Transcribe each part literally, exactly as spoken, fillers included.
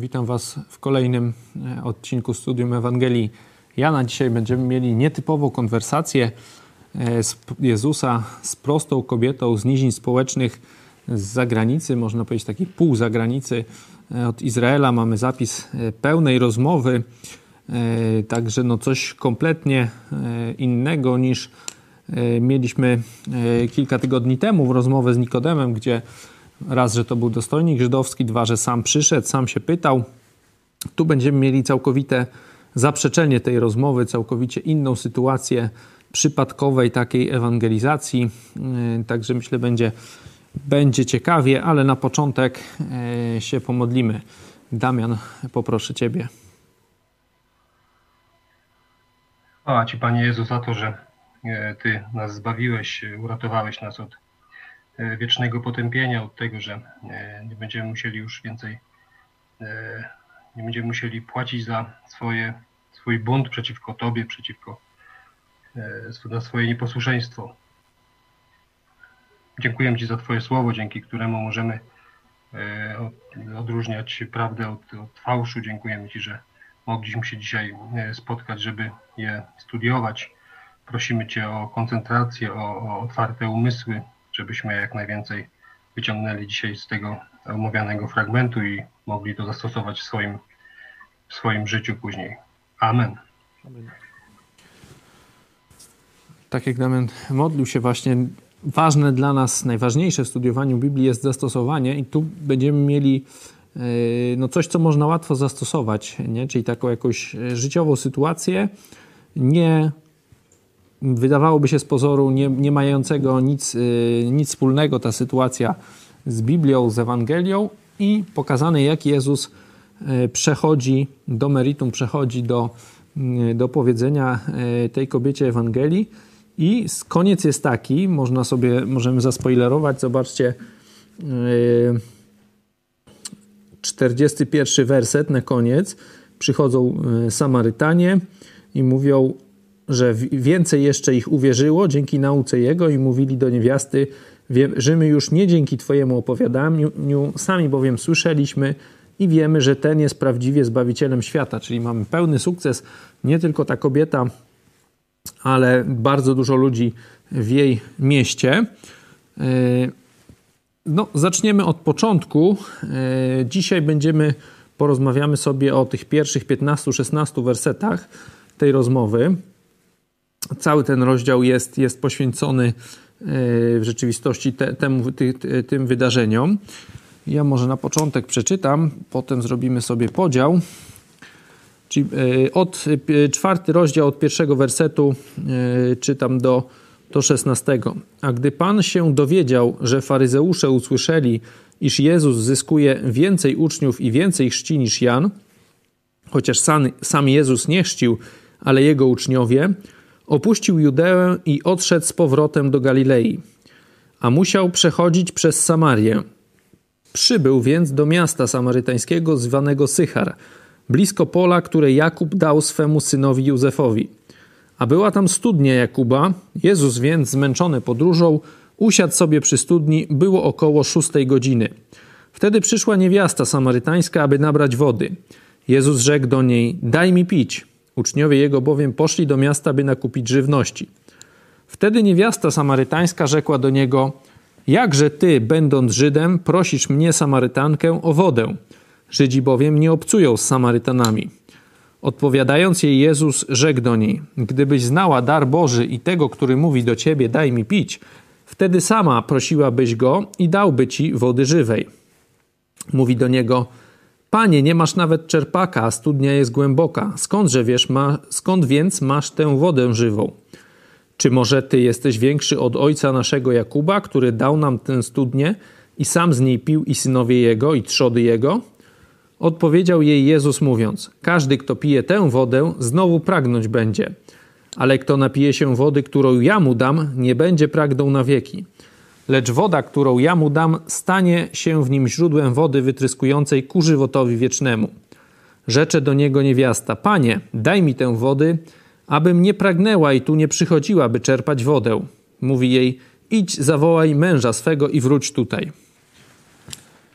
Witam Was w kolejnym odcinku Studium Ewangelii Jana. Dzisiaj będziemy mieli nietypową konwersację z Jezusa z prostą kobietą z nizin społecznych z zagranicy, można powiedzieć takiej pół zagranicy od Izraela. Mamy zapis pełnej rozmowy, także no coś kompletnie innego niż mieliśmy kilka tygodni temu w rozmowę z Nikodemem, gdzie raz, że to był dostojnik żydowski, dwa, że sam przyszedł, sam się pytał. Tu będziemy mieli całkowite zaprzeczenie tej rozmowy, całkowicie inną sytuację przypadkowej takiej ewangelizacji. Także myślę, będzie, będzie ciekawie, ale na początek się pomodlimy. Damian, poproszę Ciebie. Chwała Ci, Panie Jezu, za to, że Ty nas zbawiłeś, uratowałeś nas od wiecznego potępienia, od tego, że nie będziemy musieli już więcej, nie będziemy musieli płacić za swoje, swój bunt przeciwko Tobie, przeciwko za swoje nieposłuszeństwo. Dziękuję Ci za Twoje słowo, dzięki któremu możemy odróżniać prawdę od, od fałszu. Dziękujemy Ci, że mogliśmy się dzisiaj spotkać, żeby je studiować. Prosimy Cię o koncentrację, o, o otwarte umysły, żebyśmy jak najwięcej wyciągnęli dzisiaj z tego omawianego fragmentu i mogli to zastosować w swoim, w swoim życiu później. Amen. Amen. Tak jak Damian modlił się właśnie, ważne dla nas, najważniejsze w studiowaniu Biblii jest zastosowanie i tu będziemy mieli no coś, co można łatwo zastosować, nie? Czyli taką jakąś życiową sytuację, nie wydawałoby się z pozoru nie, nie mającego nic, nic wspólnego ta sytuacja z Biblią, z Ewangelią i pokazane, jak Jezus przechodzi do meritum, przechodzi do, do powiedzenia tej kobiecie Ewangelii. I koniec jest taki, można sobie, możemy zaspoilerować, zobaczcie, czterdziesty pierwszy werset na koniec. Przychodzą Samarytanie i mówią, że więcej jeszcze ich uwierzyło dzięki nauce Jego i mówili do niewiasty: wierzymy już nie dzięki Twojemu opowiadaniu, sami bowiem słyszeliśmy i wiemy, że ten jest prawdziwie Zbawicielem świata. Czyli mamy pełny sukces, nie tylko ta kobieta, ale bardzo dużo ludzi w jej mieście. No, zaczniemy od początku. Dzisiaj będziemy, porozmawiamy sobie o tych pierwszych piętnastu szesnastu wersetach tej rozmowy. Cały ten rozdział jest, jest poświęcony w rzeczywistości te, temu, ty, tym wydarzeniom. Ja może na początek przeczytam, potem zrobimy sobie podział. Czyli od czwarty rozdział, od pierwszego wersetu czytam do, do szesnastego. A gdy Pan się dowiedział, że faryzeusze usłyszeli, iż Jezus zyskuje więcej uczniów i więcej chrzci niż Jan, chociaż sam, sam Jezus nie chrzcił, ale jego uczniowie, opuścił Judeę i odszedł z powrotem do Galilei, a musiał przechodzić przez Samarię. Przybył więc do miasta samarytańskiego zwanego Sychar, blisko pola, które Jakub dał swemu synowi Józefowi. A była tam studnia Jakuba. Jezus więc, zmęczony podróżą, usiadł sobie przy studni. Było około szóstej godziny. Wtedy przyszła niewiasta samarytańska, aby nabrać wody. Jezus rzekł do niej: daj mi pić. Uczniowie Jego bowiem poszli do miasta, by nakupić żywności. Wtedy niewiasta samarytańska rzekła do Niego: jakże Ty, będąc Żydem, prosisz mnie, Samarytankę, o wodę? Żydzi bowiem nie obcują z Samarytanami. Odpowiadając jej, Jezus rzekł do niej: gdybyś znała dar Boży i tego, który mówi do Ciebie, daj mi pić, wtedy sama prosiłabyś Go i dałby Ci wody żywej. Mówi do Niego: Panie, nie masz nawet czerpaka, a studnia jest głęboka. Skądże wiesz, ma, skąd więc masz tę wodę żywą? Czy może Ty jesteś większy od ojca naszego Jakuba, który dał nam tę studnię i sam z niej pił i synowie jego i trzody jego? Odpowiedział jej Jezus mówiąc: każdy, kto pije tę wodę, znowu pragnąć będzie. Ale kto napije się wody, którą ja mu dam, nie będzie pragnął na wieki. Lecz woda, którą ja mu dam, stanie się w nim źródłem wody wytryskującej ku żywotowi wiecznemu. Rzecze do niego niewiasta: Panie, daj mi tę wody, abym nie pragnęła i tu nie przychodziła, by czerpać wodę. Mówi jej: idź, zawołaj męża swego i wróć tutaj.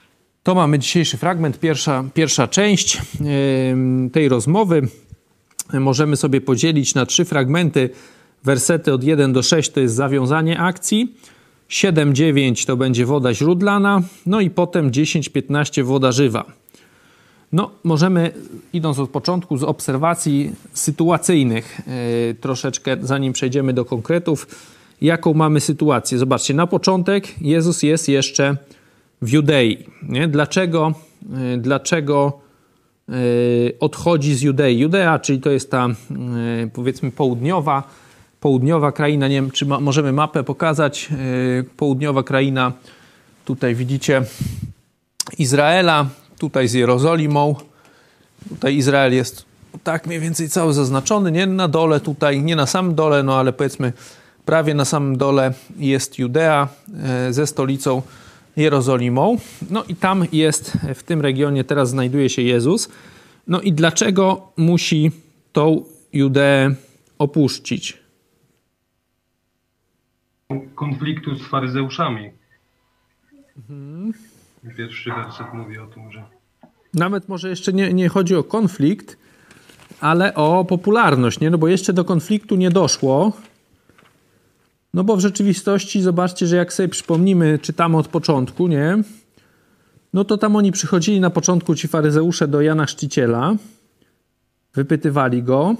To mamy dzisiejszy fragment, pierwsza, pierwsza część yy, tej rozmowy. Możemy sobie podzielić na trzy fragmenty. Wersety od jeden do sześciu to jest zawiązanie akcji, siedem dziewięć to będzie woda źródlana, no i potem dziesięć piętnaście woda żywa. No, możemy, idąc od początku, z obserwacji sytuacyjnych, yy, troszeczkę, zanim przejdziemy do konkretów, jaką mamy sytuację. Zobaczcie, na początek Jezus jest jeszcze w Judei. Nie? Dlaczego, yy, dlaczego yy, odchodzi z Judei? Judea, czyli to jest ta, yy, powiedzmy, południowa, południowa kraina. Nie wiem, czy ma, możemy mapę pokazać. Yy, południowa kraina, tutaj widzicie Izraela, tutaj z Jerozolimą. Tutaj Izrael jest tak mniej więcej cały zaznaczony, nie na dole tutaj, nie na samym dole, no ale powiedzmy prawie na samym dole jest Judea e, ze stolicą Jerozolimą. No i tam jest, w tym regionie teraz znajduje się Jezus. No i dlaczego musi tą Judeę opuścić? Konfliktu z faryzeuszami. Mhm. Pierwszy werset mówi o tym, że... Nawet może jeszcze nie, nie chodzi o konflikt, ale o popularność, nie? No bo jeszcze do konfliktu nie doszło. No bo w rzeczywistości zobaczcie, że jak sobie przypomnimy, czytamy od początku, nie? No to tam oni przychodzili na początku, ci faryzeusze, do Jana Chrzciciela, wypytywali go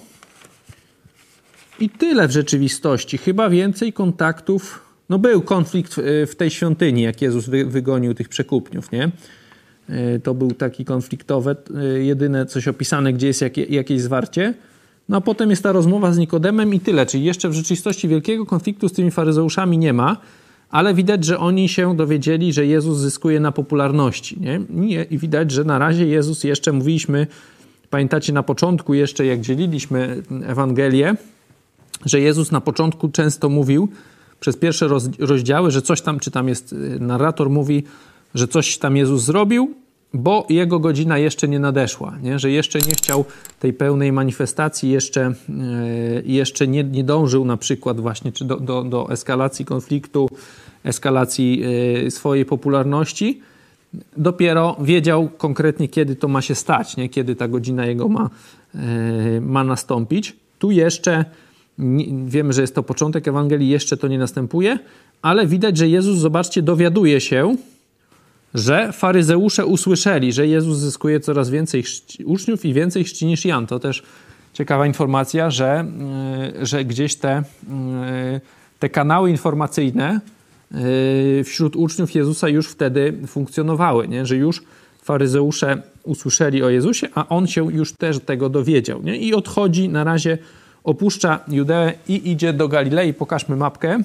i tyle w rzeczywistości. Chyba więcej kontaktów. No był konflikt w tej świątyni, jak Jezus wygonił tych przekupniów, nie? To był taki konfliktowy, jedyne coś opisane, gdzie jest jakie, jakieś zwarcie. No a potem jest ta rozmowa z Nikodemem i tyle. Czyli jeszcze w rzeczywistości wielkiego konfliktu z tymi faryzeuszami nie ma, ale widać, że oni się dowiedzieli, że Jezus zyskuje na popularności, nie? I widać, że na razie Jezus jeszcze, mówiliśmy, pamiętacie na początku jeszcze, jak dzieliliśmy Ewangelię, że Jezus na początku często mówił, przez pierwsze rozdziały, że coś tam, czy tam jest, narrator mówi, że coś tam Jezus zrobił, bo jego godzina jeszcze nie nadeszła, nie? Że jeszcze nie chciał tej pełnej manifestacji, jeszcze, jeszcze nie, nie dążył na przykład właśnie czy do, do, do eskalacji konfliktu, eskalacji swojej popularności. Dopiero wiedział konkretnie, kiedy to ma się stać, nie? Kiedy ta godzina jego ma, ma nastąpić. Tu jeszcze wiemy, że jest to początek Ewangelii, jeszcze to nie następuje, ale widać, że Jezus, zobaczcie, dowiaduje się, że faryzeusze usłyszeli, że Jezus zyskuje coraz więcej uczniów i więcej chrzci niż Jan. To też ciekawa informacja, że, że gdzieś te, te kanały informacyjne wśród uczniów Jezusa już wtedy funkcjonowały, nie? Że już faryzeusze usłyszeli o Jezusie, a on się już też tego dowiedział, nie? I odchodzi na razie, opuszcza Judeę i idzie do Galilei. Pokażmy mapkę.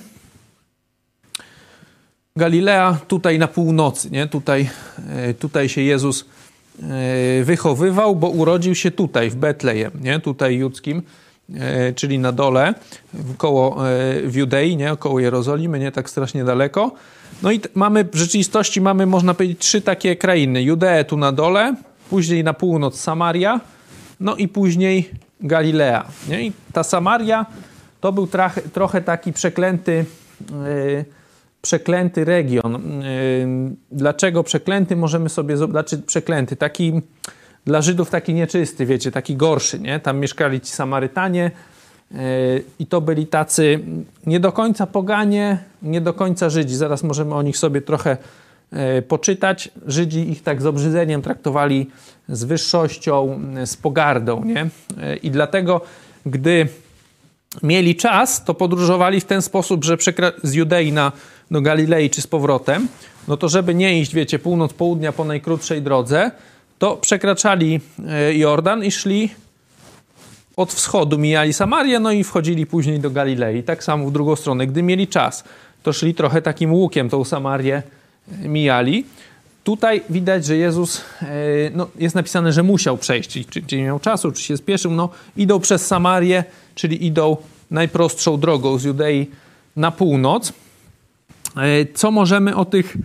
Galilea tutaj na północy, nie? Tutaj, tutaj się Jezus wychowywał, bo urodził się tutaj, w Betlejem, nie? Tutaj judzkim, czyli na dole, koło, w Judei, nie? Koło Jerozolimy, nie tak strasznie daleko. No i mamy, w rzeczywistości mamy, można powiedzieć, trzy takie krainy. Judeę tu na dole, później na północ Samaria, no i później Galilea, nie? I ta Samaria to był trach, trochę taki przeklęty yy, przeklęty region. Dlaczego przeklęty? Możemy sobie zobaczyć, przeklęty, taki dla Żydów taki nieczysty, wiecie, taki gorszy, nie? Tam mieszkali ci Samarytanie i to byli tacy nie do końca poganie, nie do końca Żydzi. Zaraz możemy o nich sobie trochę poczytać. Żydzi ich tak z obrzydzeniem traktowali, z wyższością, z pogardą, nie? I dlatego, gdy mieli czas, to podróżowali w ten sposób, że przekra- z Judei na, do Galilei czy z powrotem, no to żeby nie iść, wiecie, północ, południa po najkrótszej drodze, to przekraczali Jordan i szli od wschodu, mijali Samarię, no i wchodzili później do Galilei. Tak samo w drugą stronę. Gdy mieli czas, to szli trochę takim łukiem, tą Samarię mijali. Tutaj widać, że Jezus, no jest napisane, że musiał przejść, czy, czy nie miał czasu, czy się spieszył, no idą przez Samarię, czyli idą najprostszą drogą z Judei na północ. Co możemy o tych,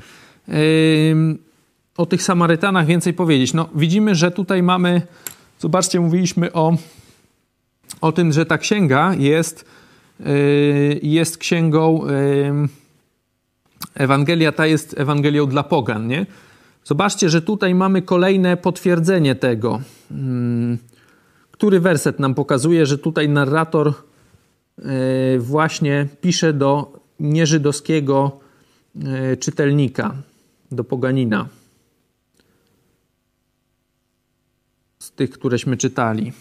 o tych Samarytanach więcej powiedzieć? No widzimy, że tutaj mamy, zobaczcie, mówiliśmy o, o tym, że ta księga jest, jest księgą, Ewangelia ta jest Ewangelią dla pogan, nie? Zobaczcie, że tutaj mamy kolejne potwierdzenie tego. Który werset nam pokazuje, że tutaj narrator właśnie pisze do nieżydowskiego czytelnika, do poganina. Z tych, któreśmy czytali.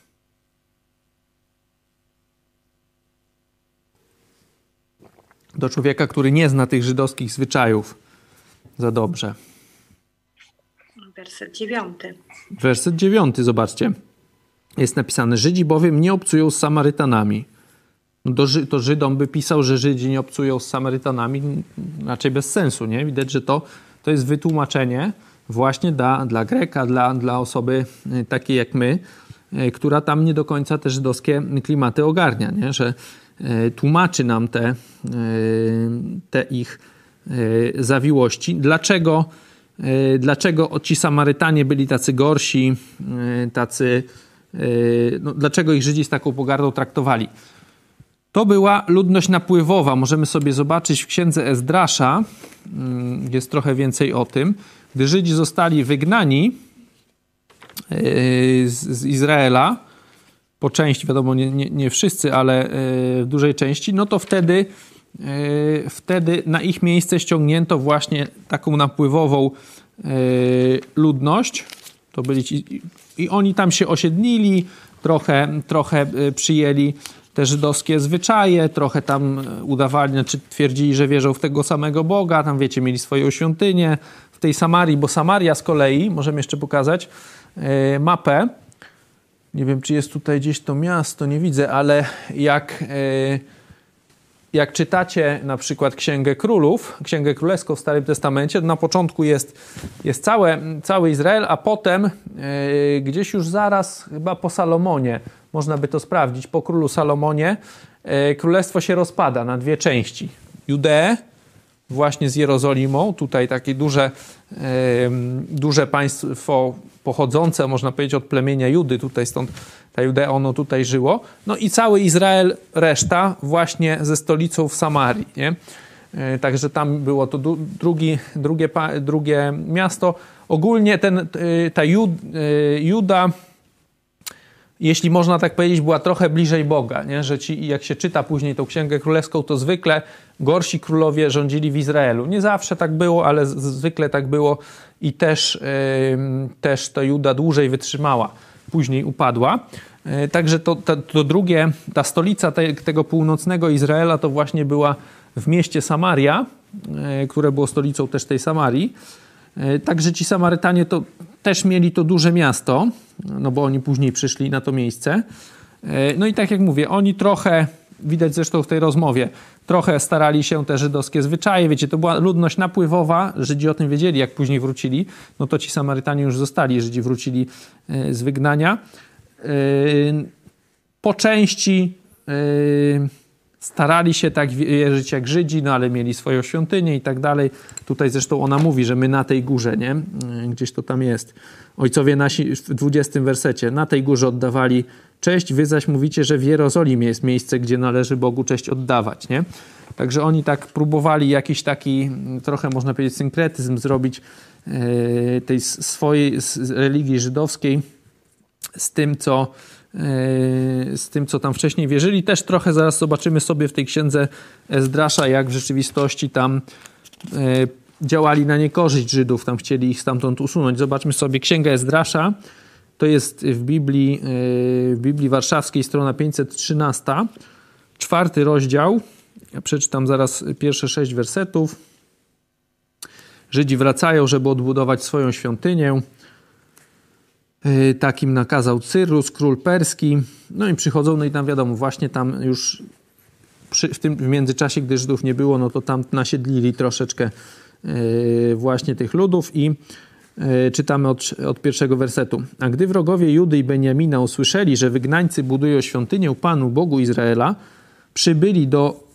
Do człowieka, który nie zna tych żydowskich zwyczajów za dobrze. Werset dziewiąty. Werset dziewiąty, zobaczcie. Jest napisane: Żydzi bowiem nie obcują z Samarytanami. No do, to Żydom by pisał, że Żydzi nie obcują z Samarytanami, raczej bez sensu, nie? Widać, że to, to jest wytłumaczenie właśnie dla, dla Greka, dla, dla osoby takiej jak my, która tam nie do końca te żydowskie klimaty ogarnia, nie? Że tłumaczy nam te, te ich zawiłości. Dlaczego, dlaczego ci Samarytanie byli tacy gorsi, tacy, no, dlaczego ich Żydzi z taką pogardą traktowali? To była ludność napływowa. Możemy sobie zobaczyć w księdze Ezdrasza, jest trochę więcej o tym. Gdy Żydzi zostali wygnani z, z Izraela, po części, wiadomo, nie, nie, nie wszyscy, ale w dużej części, no to wtedy, wtedy na ich miejsce ściągnięto właśnie taką napływową ludność. To byli ci, i oni tam się osiedlili, trochę, trochę przyjęli te żydowskie zwyczaje, trochę tam udawali, znaczy twierdzili, że wierzą w tego samego Boga, tam wiecie, mieli swoją świątynię w tej Samarii, bo Samaria z kolei, możemy jeszcze pokazać mapę, nie wiem, czy jest tutaj gdzieś to miasto, nie widzę, ale jak, jak czytacie na przykład Księgę Królów, Księgę Królewską w Starym Testamencie, to na początku jest, jest całe, cały Izrael, a potem gdzieś już zaraz, chyba po Salomonie, można by to sprawdzić, po królu Salomonie, królestwo się rozpada na dwie części. Judeę, właśnie z Jerozolimą, tutaj takie duże, duże państwo pochodzące, można powiedzieć, od plemienia Judy, tutaj stąd ta Judea, ono tutaj żyło. No i cały Izrael, reszta właśnie ze stolicą w Samarii, nie? Także tam było to drugi, drugie, drugie miasto. Ogólnie ten, ta Jud, Juda, jeśli można tak powiedzieć, była trochę bliżej Boga, nie? Że ci, jak się czyta później tą Księgę Królewską, to zwykle gorsi królowie rządzili w Izraelu. Nie zawsze tak było, ale z- zwykle tak było i też, yy, też ta Juda dłużej wytrzymała. Później upadła. Yy, także to, to, to drugie, ta stolica te, tego północnego Izraela to właśnie była w mieście Samaria, yy, które było stolicą też tej Samarii. Yy, także ci Samarytanie to też mieli to duże miasto, no bo oni później przyszli na to miejsce. No i tak jak mówię, oni trochę, widać zresztą w tej rozmowie, trochę starali się te żydowskie zwyczaje. Wiecie, to była ludność napływowa, Żydzi o tym wiedzieli, jak później wrócili. No to ci Samarytanie już zostali, Żydzi wrócili z wygnania. Po części starali się tak wierzyć jak Żydzi, no ale mieli swoją świątynię i tak dalej. Tutaj zresztą ona mówi, że my na tej górze, nie? Gdzieś to tam jest. Ojcowie nasi w dwudziestym wersecie na tej górze oddawali cześć, wy zaś mówicie, że w Jerozolimie jest miejsce, gdzie należy Bogu cześć oddawać, nie? Także oni tak próbowali jakiś taki, trochę można powiedzieć, synkretyzm zrobić tej swojej religii żydowskiej z tym, co z tym, co tam wcześniej wierzyli. Też trochę zaraz zobaczymy sobie w tej księdze Ezdrasza, jak w rzeczywistości tam działali na niekorzyść Żydów, tam chcieli ich stamtąd usunąć. Zobaczmy sobie Księgę Ezdrasza. To jest w Biblii, w Biblii Warszawskiej, strona pięćset trzynaście, czwarty rozdział. Ja przeczytam zaraz pierwsze sześć wersetów. Żydzi wracają, żeby odbudować swoją świątynię. Takim nakazał Cyrus, król perski. No i przychodzą, no i tam wiadomo, właśnie tam już przy, w tym w międzyczasie, gdy Żydów nie było, no to tam nasiedlili troszeczkę yy, właśnie tych ludów i yy, czytamy od, od pierwszego wersetu. A gdy wrogowie Judy i Beniamina usłyszeli, że wygnańcy budują świątynię Panu, Bogu Izraela, przybyli do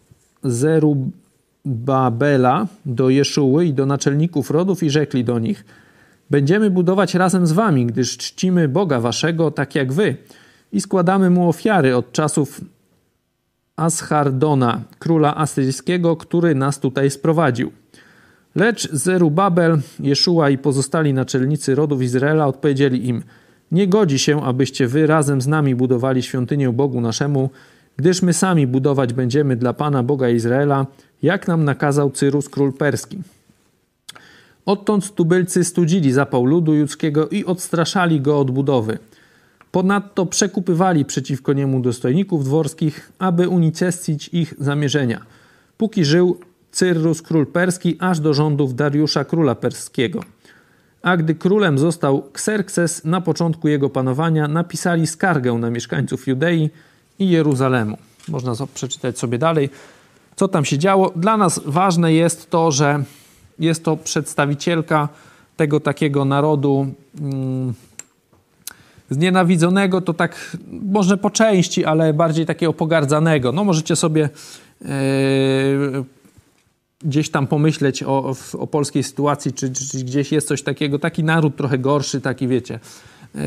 Zerubabela, do Jeszuły i do naczelników rodów i rzekli do nich: będziemy budować razem z wami, gdyż czcimy Boga waszego, tak jak wy, i składamy mu ofiary od czasów Ashardona, króla asyryjskiego, który nas tutaj sprowadził. Lecz Zerubabel, Jeszua i pozostali naczelnicy rodów Izraela odpowiedzieli im: nie godzi się, abyście wy razem z nami budowali świątynię Bogu naszemu, gdyż my sami budować będziemy dla Pana Boga Izraela, jak nam nakazał Cyrus król perski. Odtąd tubylcy studzili zapał ludu judzkiego i odstraszali go od budowy. Ponadto przekupywali przeciwko niemu dostojników dworskich, aby unicestwić ich zamierzenia, póki żył Cyrus król perski, aż do rządów Dariusza króla perskiego. A gdy królem został Kserkses, na początku jego panowania napisali skargę na mieszkańców Judei i Jeruzalemu. Można przeczytać sobie dalej, co tam się działo. Dla nas ważne jest to, że jest to przedstawicielka tego takiego narodu mm, znienawidzonego, to tak może po części, ale bardziej takiego pogardzanego. No możecie sobie yy, gdzieś tam pomyśleć o, o polskiej sytuacji, czy, czy, czy gdzieś jest coś takiego, taki naród trochę gorszy, taki wiecie, yy,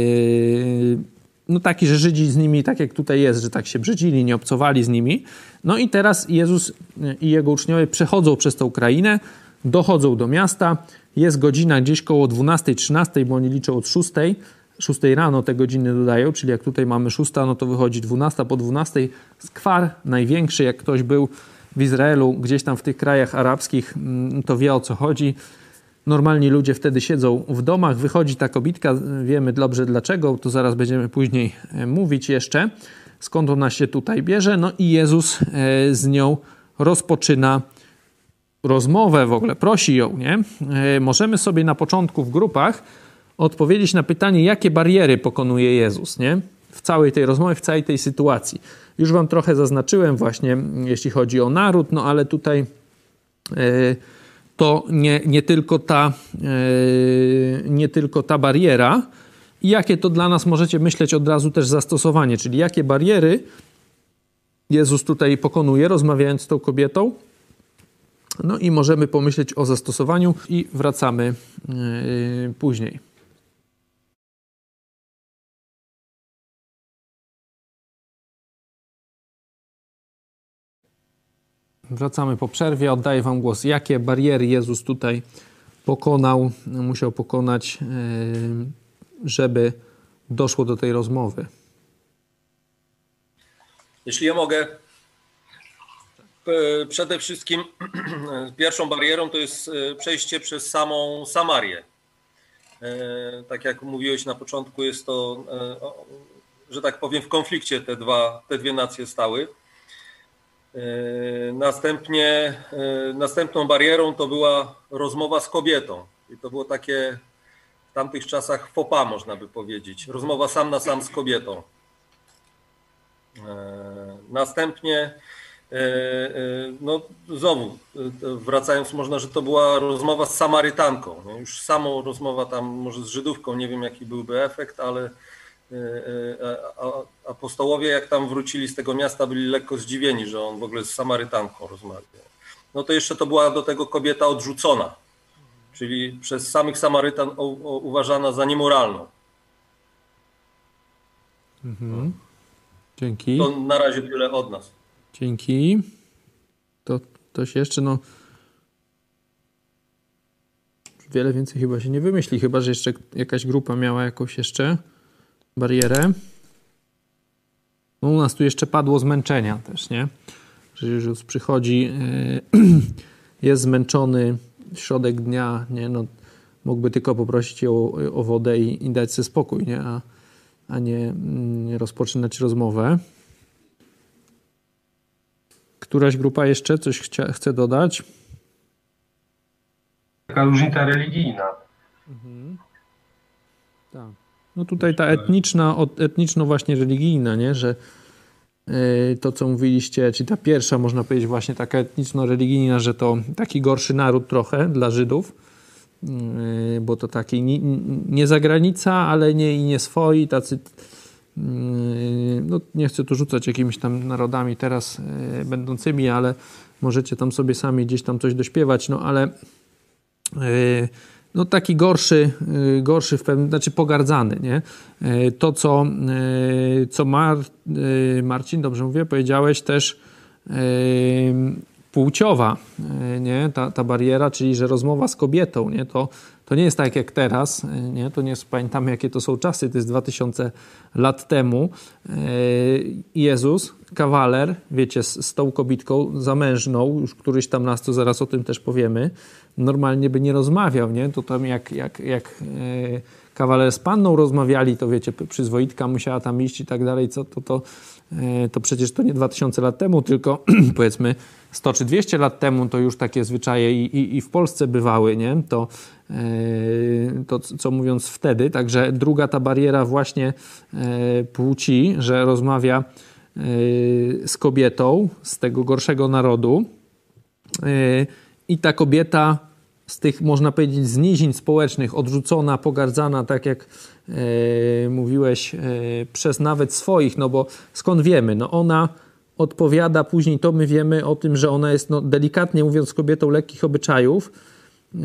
no taki, że Żydzi z nimi, tak jak tutaj jest, że tak się brzydzili, nie obcowali z nimi. No i teraz Jezus i jego uczniowie przechodzą przez tą krainę, dochodzą do miasta, jest godzina gdzieś koło dwunastej, trzynastej, bo oni liczą od szóstej, szóstej rano te godziny dodają, czyli jak tutaj mamy szósta, no to wychodzi dwunasta po dwunastej. Skwar największy, jak ktoś był w Izraelu, gdzieś tam w tych krajach arabskich, to wie, o co chodzi. Normalni ludzie wtedy siedzą w domach, wychodzi ta kobitka, wiemy dobrze dlaczego, to zaraz będziemy później mówić jeszcze, skąd ona się tutaj bierze. No i Jezus z nią rozpoczyna rozmowę w ogóle, prosi ją, nie? Możemy sobie na początku w grupach odpowiedzieć na pytanie, jakie bariery pokonuje Jezus, nie? W całej tej rozmowie, w całej tej sytuacji. Już wam trochę zaznaczyłem właśnie, jeśli chodzi o naród, no ale tutaj yy, to nie, nie, tylko ta, yy, nie tylko ta bariera. I jakie to dla nas możecie myśleć od razu też zastosowanie, czyli jakie bariery Jezus tutaj pokonuje, rozmawiając z tą kobietą. No i możemy pomyśleć o zastosowaniu i wracamy yy, później. Wracamy po przerwie. Oddaję wam głos. Jakie bariery Jezus tutaj pokonał, musiał pokonać, żeby doszło do tej rozmowy? Jeśli ja mogę, przede wszystkim pierwszą barierą to jest przejście przez samą Samarię. Tak jak mówiłeś na początku, jest to, że tak powiem, w konflikcie te, dwa, te dwie nacje stały. Następnie, następną barierą to była rozmowa z kobietą. I to było takie w tamtych czasach faux pas, można by powiedzieć. Rozmowa sam na sam z kobietą. Następnie, no znowu wracając, można, że to była rozmowa z Samarytanką. Już samą rozmowa tam może z Żydówką, nie wiem jaki byłby efekt, ale apostołowie jak tam wrócili z tego miasta byli lekko zdziwieni, że on w ogóle z Samarytanką rozmawia. No to jeszcze to była do tego kobieta odrzucona, czyli przez samych Samarytan uważana za niemoralną. Mhm. Dzięki. To na razie tyle od nas. Dzięki. To, to się jeszcze no wiele więcej chyba się nie wymyśli, chyba że jeszcze jakaś grupa miała jakąś jeszcze barierę. No u nas tu jeszcze padło zmęczenia też, nie? Że Jezus przychodzi, yy, jest zmęczony, środek dnia, nie? No, mógłby tylko poprosić o, o wodę i, i dać sobie spokój, nie? A, a nie, nie rozpoczynać rozmowę. Któraś grupa jeszcze coś chcia, chce dodać? Taka różnica religijna. Mhm. Tak. No tutaj ta etniczna, etniczno właśnie religijna, nie? Że yy, to, co mówiliście, czyli ta pierwsza, można powiedzieć, właśnie taka etniczno-religijna, że to taki gorszy naród trochę dla Żydów, yy, bo to taki nie, nie zagranica, ale nie i nie swoi, tacy, yy, no nie chcę tu rzucać jakimiś tam narodami teraz yy, będącymi, ale możecie tam sobie sami gdzieś tam coś dośpiewać, no ale yy, no taki gorszy, gorszy w pewnym, znaczy pogardzany, nie? To, co, co Mar, Marcin, dobrze mówię, powiedziałeś też, płciowa, nie? Ta, ta bariera, czyli że rozmowa z kobietą, nie? To, to nie jest tak jak teraz, nie? To nie jest, pamiętamy jakie to są czasy, to jest dwa tysiące lat temu. Jezus, kawaler, wiecie, z, z tą kobietką zamężną, już któryś tam raz, to zaraz o tym też powiemy, normalnie by nie rozmawiał, nie? To tam jak, jak, jak kawaler z panną rozmawiali, to wiecie, przyzwoitka musiała tam iść i tak dalej, co to, to, to przecież to nie dwa tysiące lat temu, tylko powiedzmy sto czy dwieście lat temu to już takie zwyczaje i, i, i w Polsce bywały, nie? To, to co mówiąc wtedy, także druga ta bariera właśnie płci, że rozmawia z kobietą z tego gorszego narodu i ta kobieta z tych, można powiedzieć, z nizin społecznych, odrzucona, pogardzana, tak jak e, mówiłeś, e, przez nawet swoich, no bo skąd wiemy? No ona odpowiada później, to my wiemy o tym, że ona jest, no, delikatnie mówiąc, kobietą lekkich obyczajów. E,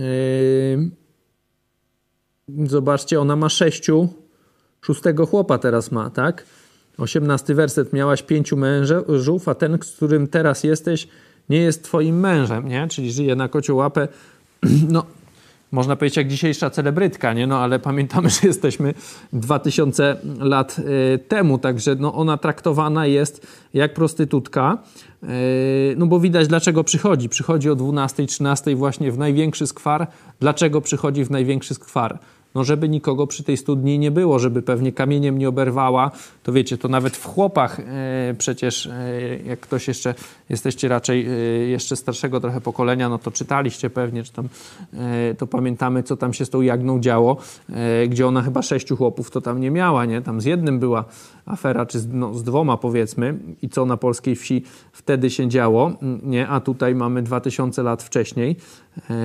zobaczcie, ona ma sześciu, szóstego chłopa teraz ma, tak? osiemnasty werset, miałaś pięciu mężów, a ten, z którym teraz jesteś, nie jest twoim mężem, nie? Czyli żyje na kocią łapę. No, można powiedzieć jak dzisiejsza celebrytka, nie? No, ale pamiętamy, że jesteśmy dwa tysiące lat y, temu, także no, ona traktowana jest jak prostytutka, y, no bo widać dlaczego przychodzi. Przychodzi o dwunastej, trzynastej właśnie w największy skwar. Dlaczego przychodzi w największy skwar? No żeby nikogo przy tej studni nie było, żeby pewnie kamieniem nie oberwała. To wiecie, to nawet w chłopach e, przecież, e, jak ktoś jeszcze, jesteście raczej e, jeszcze starszego trochę pokolenia, no to czytaliście pewnie, czy tam, e, to pamiętamy, co tam się z tą Jagną działo, e, gdzie ona chyba sześciu chłopów to tam nie miała, nie? Tam z jednym była afera, czy z, no, z dwoma powiedzmy, i co na polskiej wsi wtedy się działo, nie? A tutaj mamy dwa tysiące lat wcześniej. E,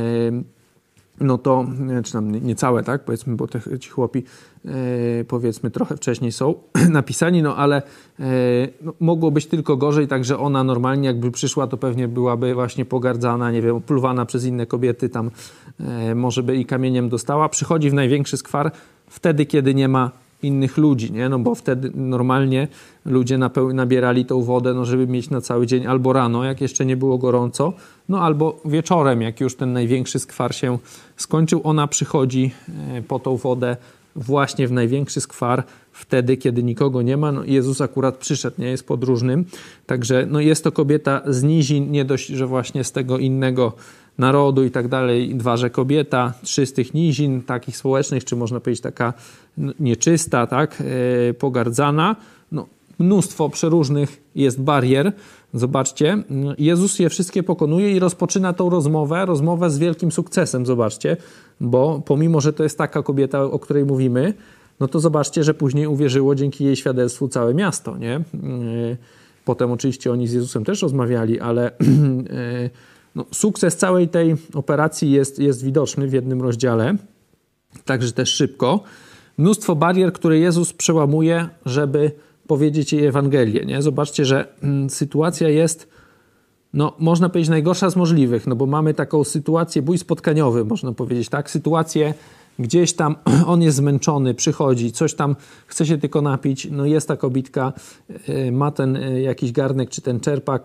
no to, czy tam niecałe, tak, powiedzmy, bo te, ci chłopi e, powiedzmy trochę wcześniej są napisani, no ale e, no, mogło być tylko gorzej, także ona normalnie jakby przyszła, to pewnie byłaby właśnie pogardzana, nie wiem, opluwana przez inne kobiety, tam e, może by i kamieniem dostała. Przychodzi w największy skwar wtedy, kiedy nie ma innych ludzi, nie? No bo wtedy normalnie ludzie napeł- nabierali tą wodę, no żeby mieć na cały dzień, albo rano, jak jeszcze nie było gorąco, no albo wieczorem, jak już ten największy skwar się skończył. Ona przychodzi po tą wodę właśnie w największy skwar, wtedy, kiedy nikogo nie ma. No Jezus akurat przyszedł, nie jest podróżnym, także no jest to kobieta z nizin, nie dość, że właśnie z tego innego narodu i tak dalej. Dwa, że kobieta, trzy z tych nizin takich społecznych, czy można powiedzieć taka nieczysta, tak, yy, pogardzana. No, mnóstwo przeróżnych jest barier. Zobaczcie, Jezus je wszystkie pokonuje i rozpoczyna tą rozmowę, rozmowę z wielkim sukcesem, zobaczcie, bo pomimo, że to jest taka kobieta, o której mówimy, no to zobaczcie, że później uwierzyło dzięki jej świadectwu całe miasto, nie? Yy, potem oczywiście oni z Jezusem też rozmawiali, ale yy, no, sukces całej tej operacji jest, jest widoczny w jednym rozdziale, także też szybko. Mnóstwo barier, które Jezus przełamuje, żeby powiedzieć jej Ewangelię. Nie? Zobaczcie, że mm, sytuacja jest, no, można powiedzieć, najgorsza z możliwych, no bo mamy taką sytuację, bój spotkaniowy, można powiedzieć, tak? Sytuację gdzieś tam, on jest zmęczony, przychodzi, coś tam chce się tylko napić, no jest ta kobitka, yy, ma ten yy, jakiś garnek czy ten czerpak,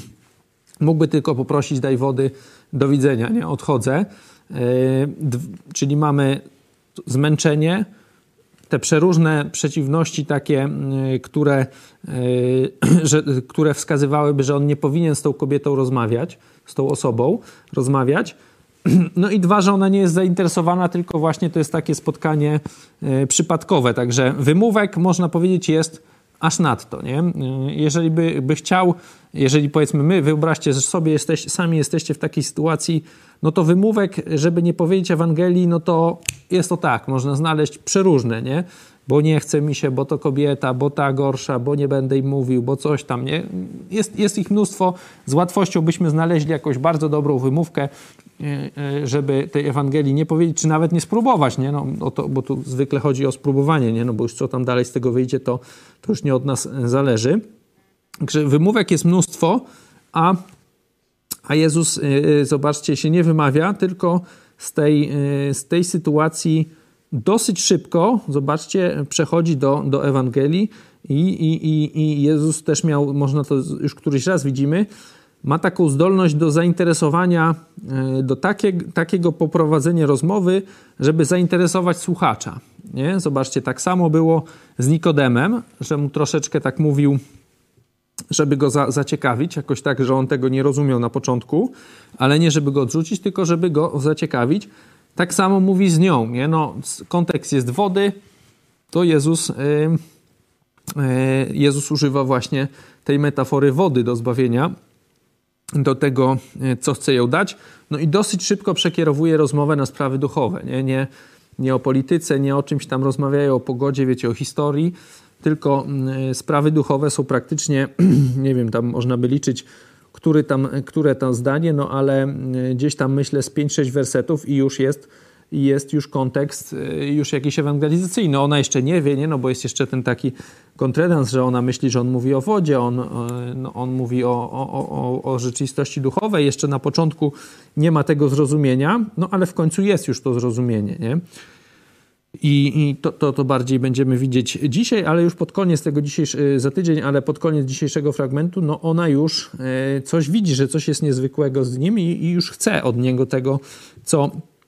mógłby tylko poprosić, daj wody, do widzenia, nie? Odchodzę. Yy, d- czyli mamy zmęczenie, te przeróżne przeciwności takie, yy, które, yy, że, które wskazywałyby, że on nie powinien z tą kobietą rozmawiać, z tą osobą rozmawiać. No i dwa, że ona nie jest zainteresowana, tylko właśnie to jest takie spotkanie yy, przypadkowe. Także wymówek, można powiedzieć, jest aż nadto, nie? Jeżeli by, by chciał, jeżeli powiedzmy my, wyobraźcie, że sobie jesteś, sami jesteście w takiej sytuacji, no to wymówek, żeby nie powiedzieć Ewangelii, no to jest to tak, można znaleźć przeróżne, nie? Bo nie chce mi się, bo to kobieta, bo ta gorsza, bo nie będę im mówił, bo coś tam, nie? Jest, jest ich mnóstwo, z łatwością byśmy znaleźli jakąś bardzo dobrą wymówkę, żeby tej Ewangelii nie powiedzieć, czy nawet nie spróbować, nie? No, o to, bo tu zwykle chodzi o spróbowanie, nie? No bo już co tam dalej z tego wyjdzie, to, to już nie od nas zależy. Także wymówek jest mnóstwo, a, a Jezus, yy, zobaczcie, się nie wymawia, tylko z tej, yy, z tej sytuacji dosyć szybko, zobaczcie, przechodzi do, do Ewangelii i, i, i, i Jezus też miał, można to już któryś raz widzimy, ma taką zdolność do zainteresowania, do takie, takiego poprowadzenia rozmowy, żeby zainteresować słuchacza. Nie? Zobaczcie, tak samo było z Nikodemem, że mu troszeczkę tak mówił, żeby go za, zaciekawić, jakoś tak, że on tego nie rozumiał na początku, ale nie żeby go odrzucić, tylko żeby go zaciekawić. Tak samo mówi z nią. Nie? No, kontekst jest wody, to Jezus, yy, yy, Jezus używa właśnie tej metafory wody do zbawienia, do tego, co chce ją dać. No i dosyć szybko przekierowuje rozmowę na sprawy duchowe. Nie, nie, nie o polityce, nie o czymś tam rozmawiają, o pogodzie, wiecie, o historii, tylko sprawy duchowe są praktycznie, nie wiem, tam można by liczyć, który tam, które tam zdanie, no ale gdzieś tam myślę z pięć sześć wersetów i już jest, jest już kontekst już jakiś ewangelizacyjny. Ona jeszcze nie wie, nie? No bo jest jeszcze ten taki kontredans, że ona myśli, że on mówi o wodzie, on, no, on mówi o, o, o, o rzeczywistości duchowej. Jeszcze na początku nie ma tego zrozumienia, no ale w końcu jest już to zrozumienie, nie? I, i to, to, to bardziej będziemy widzieć dzisiaj, ale już pod koniec tego dzisiejszego, za tydzień, ale pod koniec dzisiejszego fragmentu, no ona już coś widzi, że coś jest niezwykłego z nim i, i już chce od niego tego, co,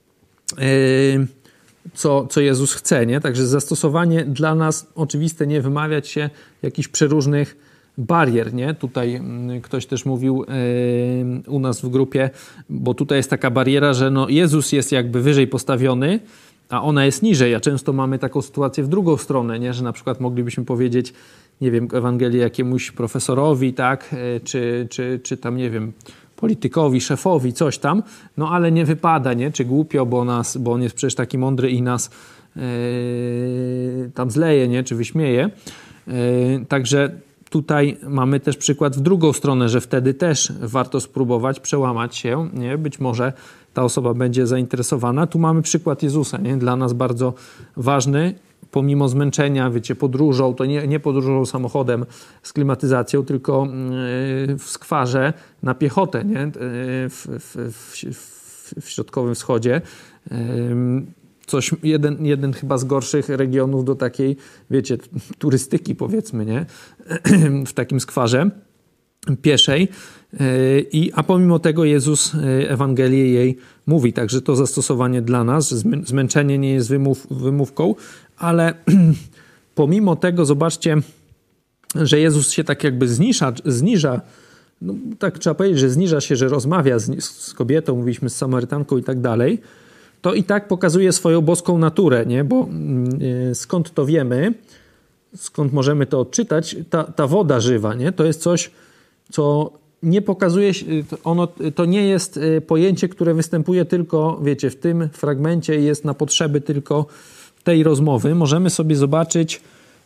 co, co Jezus chce, nie? Także zastosowanie dla nas oczywiste, nie wymawiać się jakichś przeróżnych barier, nie? Tutaj ktoś też mówił yy, u nas w grupie, bo tutaj jest taka bariera, że no Jezus jest jakby wyżej postawiony, a ona jest niżej, a często mamy taką sytuację w drugą stronę, nie? Że na przykład moglibyśmy powiedzieć, nie wiem, Ewangelię jakiemuś profesorowi, tak, czy, czy, czy tam, nie wiem, politykowi, szefowi, coś tam, no ale nie wypada, nie? Czy głupio, bo, nas, bo on jest przecież taki mądry i nas yy, tam zleje, nie? Czy wyśmieje. Yy, także tutaj mamy też przykład w drugą stronę, że wtedy też warto spróbować przełamać się, nie? Być może ta osoba będzie zainteresowana. Tu mamy przykład Jezusa, nie? Dla nas bardzo ważny, pomimo zmęczenia, wiecie, podróżą, to nie, nie podróżą samochodem z klimatyzacją, tylko w skwarze na piechotę, nie? W, w, w, w środkowym wschodzie. Coś, jeden, jeden chyba z gorszych regionów do takiej, wiecie, turystyki, powiedzmy, nie? W takim skwarze pieszej. I, a pomimo tego Jezus Ewangelię jej mówi. Także to zastosowanie dla nas, zmęczenie nie jest wymów, wymówką, ale pomimo tego zobaczcie, że Jezus się tak jakby zniża, zniża no, tak trzeba powiedzieć, że zniża się, że rozmawia z, z kobietą, mówiliśmy z Samarytanką i tak dalej, to i tak pokazuje swoją boską naturę, nie? Bo yy, skąd to wiemy, skąd możemy to odczytać, ta, ta woda żywa, nie? To jest coś, co nie pokazuje się, ono, to nie jest pojęcie, które występuje tylko, wiecie, w tym fragmencie jest na potrzeby tylko tej rozmowy. Możemy sobie zobaczyć,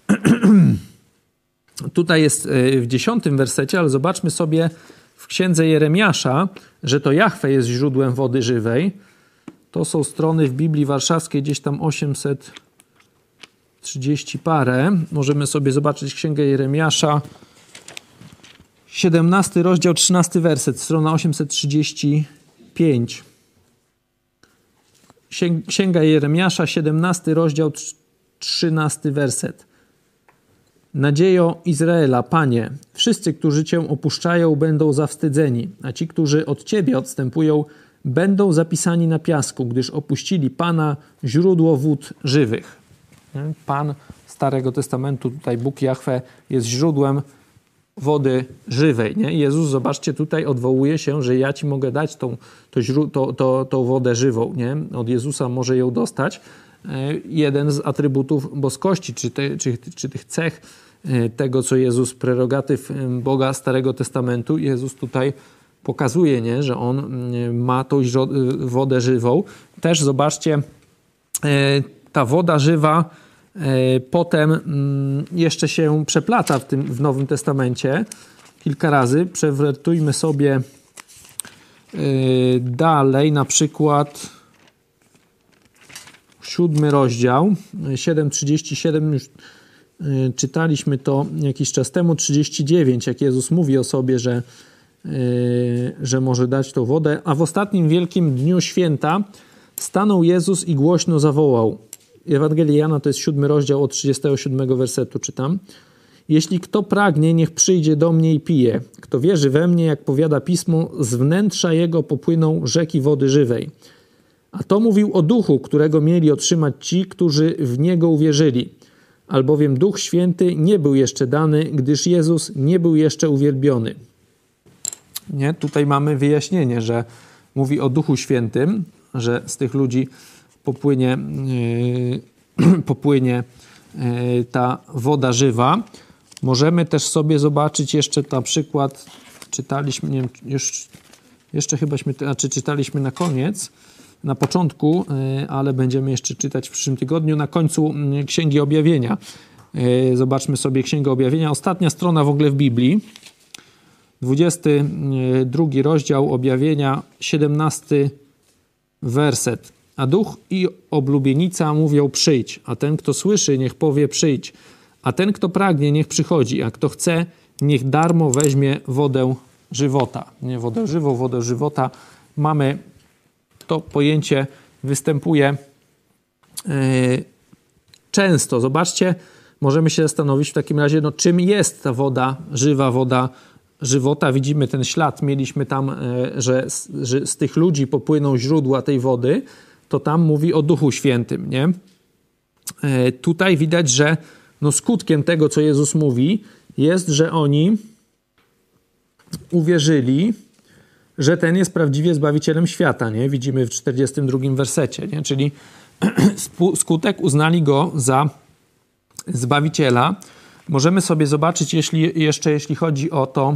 tutaj jest w dziesiątym wersecie, ale zobaczmy sobie w księdze Jeremiasza, że to Jahwe jest źródłem wody żywej. To są strony w Biblii Warszawskiej, gdzieś tam osiemset trzydzieści parę. Możemy sobie zobaczyć księgę Jeremiasza, siedemnasty rozdział, trzynasty werset, strona osiemset trzydzieści pięć. Księga Jeremiasza, siedemnasty rozdział, trzynasty werset. Nadziejo Izraela, Panie, wszyscy, którzy Cię opuszczają, będą zawstydzeni, a ci, którzy od Ciebie odstępują, będą zapisani na piasku, gdyż opuścili Pana, źródło wód żywych. Pan Starego Testamentu, tutaj Bóg Jahwe, jest źródłem wody żywej. Nie? Jezus, zobaczcie, tutaj odwołuje się, że ja Ci mogę dać tą, to źró- to, to, tą wodę żywą. Nie? Od Jezusa może ją dostać. Jeden z atrybutów boskości, czy, te, czy, czy tych cech tego, co Jezus, prerogatyw Boga Starego Testamentu, Jezus tutaj pokazuje, nie? Że On ma tą wodę żywą. Też zobaczcie, ta woda żywa potem jeszcze się przeplata w tym w Nowym Testamencie kilka razy. Przewertujmy sobie dalej, na przykład siódmy rozdział, siedem trzydzieści siedem, już czytaliśmy to jakiś czas temu, trzydzieści dziewięć, jak Jezus mówi o sobie, że, że może dać tą wodę, a w ostatnim wielkim dniu święta stanął Jezus i głośno zawołał. Ewangelii Jana to jest siódmy rozdział od trzydziestego siódmego wersetu czytam. Jeśli kto pragnie, niech przyjdzie do mnie i pije. Kto wierzy we mnie, jak powiada Pismo, z wnętrza jego popłyną rzeki wody żywej. A to mówił o duchu, którego mieli otrzymać ci, którzy w niego uwierzyli. Albowiem Duch Święty nie był jeszcze dany, gdyż Jezus nie był jeszcze uwielbiony. Nie? Tutaj mamy wyjaśnienie, że mówi o Duchu Świętym, że z tych ludzi popłynie, yy, popłynie yy, ta woda żywa. Możemy też sobie zobaczyć jeszcze na przykład, czytaliśmy, nie wiem, już, jeszcze chybaśmy, znaczy czytaliśmy na koniec, na początku, ale będziemy jeszcze czytać w przyszłym tygodniu, na końcu Księgi Objawienia. Zobaczmy sobie Księgę Objawienia. Ostatnia strona w ogóle w Biblii. dwudziesty drugi rozdział Objawienia, siedemnasty werset. A duch i oblubienica mówią przyjdź, a ten, kto słyszy, niech powie przyjdź. A ten, kto pragnie, niech przychodzi, a kto chce, niech darmo weźmie wodę żywota. Nie wodę żywą, wodę żywota. Mamy to pojęcie, występuje yy, często. Zobaczcie, możemy się zastanowić w takim razie, no, czym jest ta woda żywa, woda żywota. Widzimy ten ślad, mieliśmy tam, yy, że, że z tych ludzi popłyną źródła tej wody, to tam mówi o Duchu Świętym, nie? Yy, tutaj widać, że no, skutkiem tego, co Jezus mówi, jest, że oni uwierzyli, że ten jest prawdziwie Zbawicielem świata, nie? Widzimy w czterdziestym drugim wersecie, nie? Czyli skutek uznali Go za Zbawiciela. Możemy sobie zobaczyć jeśli, jeszcze, jeśli chodzi o to,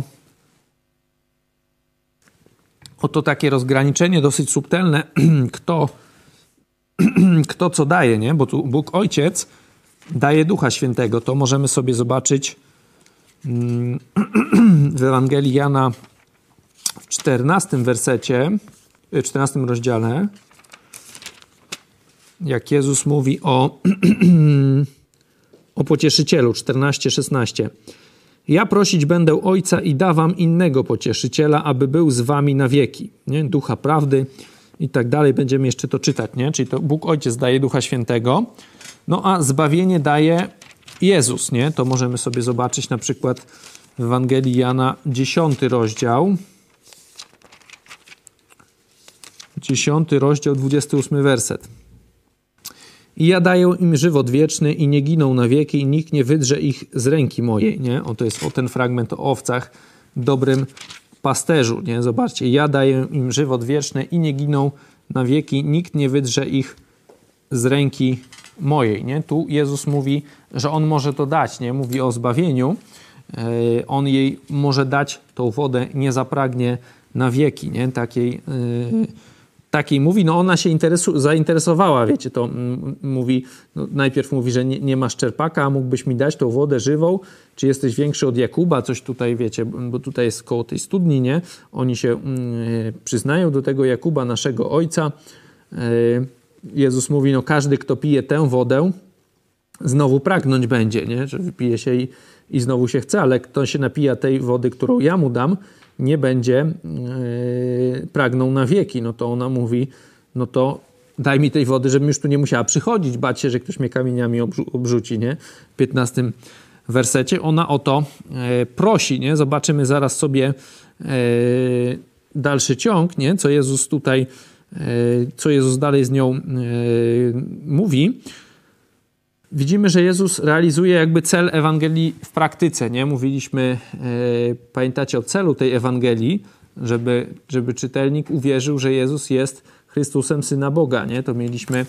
o to takie rozgraniczenie dosyć subtelne, kto, kto co daje, nie? Bo tu Bóg Ojciec daje Ducha Świętego. To możemy sobie zobaczyć w Ewangelii Jana w czternastym wersecie, w czternastym rozdziale, jak Jezus mówi o, o pocieszycielu, czternaście szesnaście. Ja prosić będę Ojca i da wam innego pocieszyciela, aby był z wami na wieki. Nie? Ducha prawdy i tak dalej. Będziemy jeszcze to czytać, nie? Czyli to Bóg Ojciec daje Ducha Świętego, no a zbawienie daje Jezus, nie? To możemy sobie zobaczyć na przykład w Ewangelii Jana, dziesiąty rozdział, dziesiąty rozdział, dwudziesty ósmy werset. I ja daję im żywot wieczny i nie giną na wieki i nikt nie wydrze ich z ręki mojej, nie? O, to jest o ten fragment o owcach, dobrym pasterzu, nie? Zobaczcie, ja daję im żywot wieczny i nie giną na wieki, nikt nie wydrze ich z ręki mojej, nie? Tu Jezus mówi, że On może to dać, nie? Mówi o zbawieniu. Yy, on jej może dać tą wodę, nie zapragnie na wieki, nie? Takiej, yy, takiej mówi, no ona się interesu- zainteresowała, wiecie, to m- mówi, no najpierw mówi, że nie, nie masz czerpaka, a mógłbyś mi dać tą wodę żywą, czy jesteś większy od Jakuba, coś tutaj, wiecie, bo tutaj jest koło tej studni, nie? Oni się yy, przyznają do tego Jakuba, naszego ojca. Yy, Jezus mówi, no każdy, kto pije tę wodę, znowu pragnąć będzie, nie? Że wypije się i, i znowu się chce, ale kto się napija tej wody, którą ja mu dam, nie będzie yy, pragnął na wieki. No to ona mówi, no to daj mi tej wody, żebym już tu nie musiała przychodzić, bać się, że ktoś mnie kamieniami obrzu- obrzuci, nie? W piętnastym wersecie ona o to yy, prosi, nie? Zobaczymy zaraz sobie yy, dalszy ciąg, nie? Co Jezus tutaj co Jezus dalej z nią mówi. Widzimy, że Jezus realizuje jakby cel Ewangelii w praktyce, nie? Mówiliśmy, pamiętacie o celu tej Ewangelii, żeby, żeby czytelnik uwierzył, że Jezus jest Chrystusem, Syna Boga, nie? To mieliśmy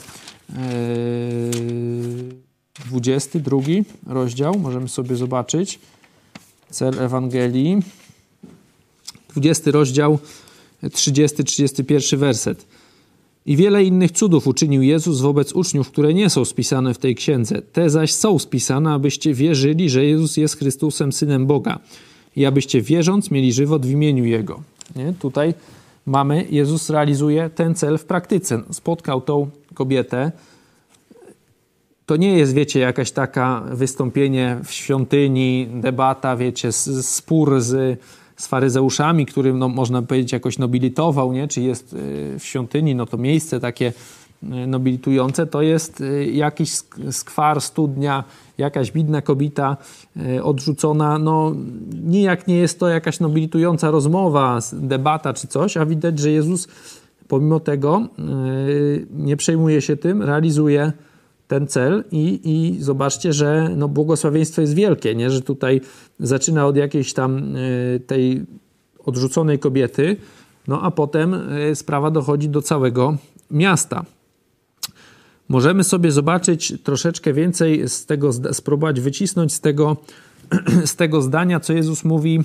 dwudziesty drugi rozdział, możemy sobie zobaczyć. Cel Ewangelii. dwudziesty rozdział, trzydziesty trzydziesty pierwszy werset. I wiele innych cudów uczynił Jezus wobec uczniów, które nie są spisane w tej księdze. Te zaś są spisane, abyście wierzyli, że Jezus jest Chrystusem, Synem Boga. I abyście wierząc mieli żywot w imieniu Jego. Nie? Tutaj mamy, Jezus realizuje ten cel w praktyce. Spotkał tą kobietę. To nie jest, wiecie, jakaś taka wystąpienie w świątyni, debata, wiecie, spór z z faryzeuszami, którym, no, można powiedzieć, jakoś nobilitował, nie? Czy jest w świątyni, no to miejsce takie nobilitujące, to jest jakiś skwar, studnia, jakaś bidna kobieta odrzucona. No nijak nie jest to jakaś nobilitująca rozmowa, debata czy coś, a widać, że Jezus pomimo tego nie przejmuje się tym, realizuje ten cel i, i zobaczcie, że no, błogosławieństwo jest wielkie, nie? Że tutaj zaczyna od jakiejś tam tej odrzuconej kobiety, no a potem sprawa dochodzi do całego miasta. Możemy sobie zobaczyć troszeczkę więcej z tego, spróbować wycisnąć z tego, z tego zdania, co Jezus mówi,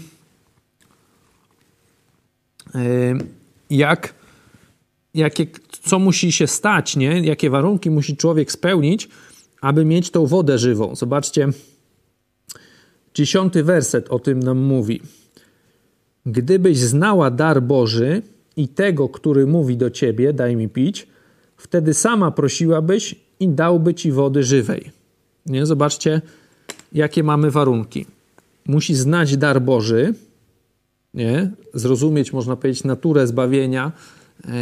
jak, jakie, co musi się stać, nie? Jakie warunki musi człowiek spełnić, aby mieć tą wodę żywą. Zobaczcie, dziesiąty werset o tym nam mówi. Gdybyś znała dar Boży i tego, który mówi do ciebie, daj mi pić, wtedy sama prosiłabyś i dałby ci wody żywej. Nie? Zobaczcie, jakie mamy warunki. Musi znać dar Boży, nie? Zrozumieć, można powiedzieć, naturę zbawienia, e,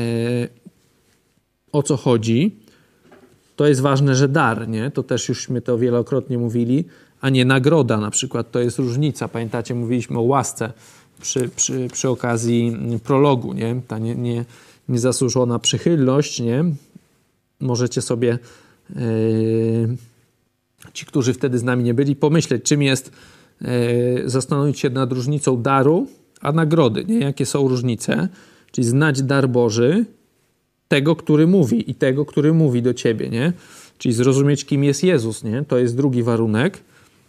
o co chodzi. To jest ważne, że dar, nie? To też jużśmy to wielokrotnie mówili, a nie nagroda na przykład. To jest różnica. Pamiętacie, mówiliśmy o łasce przy, przy, przy okazji prologu, nie? Ta nie, nie, niezasłużona przychylność, nie? Możecie sobie yy, ci, którzy wtedy z nami nie byli, pomyśleć, czym jest, yy, zastanowić się nad różnicą daru a nagrody, nie? Jakie są różnice, czyli znać dar Boży, tego, który mówi i tego, który mówi do ciebie, nie? Czyli zrozumieć, kim jest Jezus, nie? To jest drugi warunek.